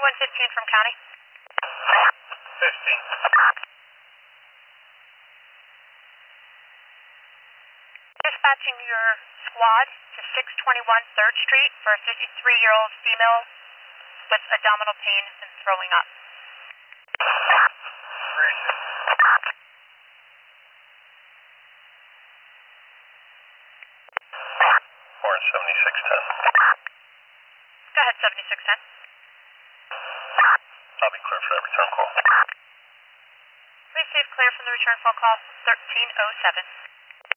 115 from county. 15. Dispatching your squad to 621 3rd Street for a 53-year-old female with abdominal pain and throwing up. 7610. Go ahead, 7610. I'll be clear for that return call. Receive clear from the return phone call 1307.